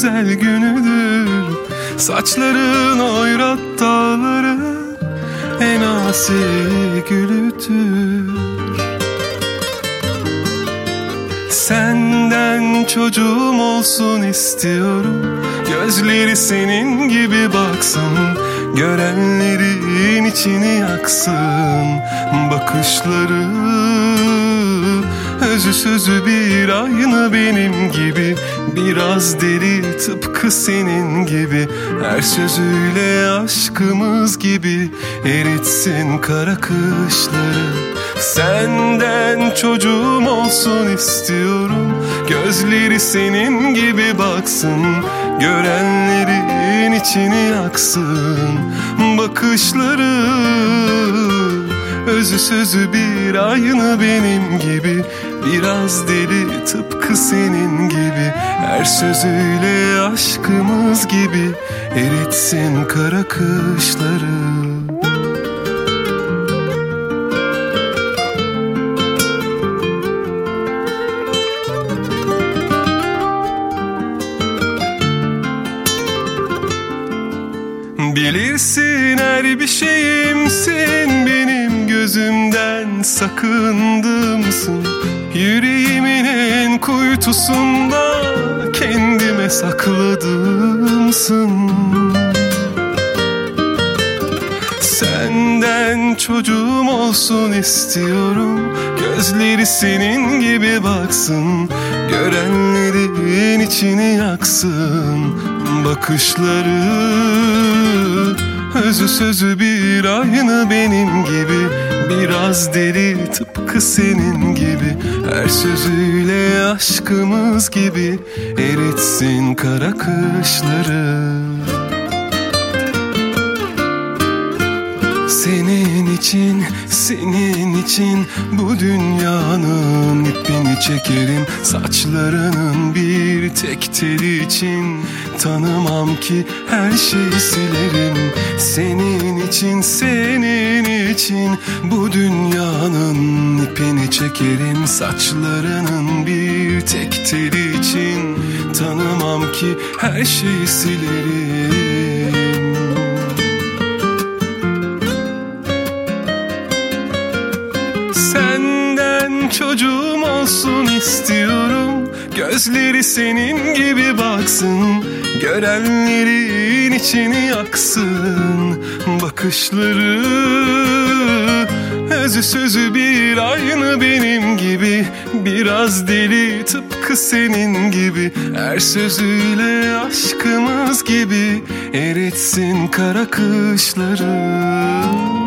güzel günüdür. Saçların oyrat dağları en asi gülüdür. Senden çocuğum olsun istiyorum, gözleri senin gibi baksın, görenlerin içini yaksın. Bakışları özü sözü bir aynı benim gibi, biraz deli tıpkı senin gibi. Her sözüyle aşkımız gibi eritsin kara kışları. Senden çocuğum olsun istiyorum, gözleri senin gibi baksın, görenlerin içini yaksın. Bakışları özü sözü bir aynı benim gibi, biraz deli tıpkı senin gibi. Her sözüyle aşkımız gibi eritsin kara kışları. Bilirsin her bir şeyimsin, benim gözümden sakındımsın. Yüreğimin en kuytusunda kendime sakladımsın. Senden çocuğum olsun istiyorum, gözleri senin gibi baksın, görenlerin içini yaksın. Bakışları özü sözü bir aynı benim gibi, biraz deli tıpkı senin gibi. Her sözüyle aşkımız gibi eritsin kara kışları. Senin için, senin için bu dünyanın ipini çekerim. Saçlarının bir tek teli için tanımam ki her şeyi silerim. Senin için, senin için bu dünyanın ipini çekerim. Saçlarının bir tek teli için tanımam ki her şeyi silerim. Senden çocuğum olsun istiyorum, gözleri senin gibi baksın, görenlerin içini yaksın. Bakışları özü sözü bir aynı benim gibi, biraz deli tıpkı senin gibi. Her sözüyle aşkımız gibi eritsin kara kışları.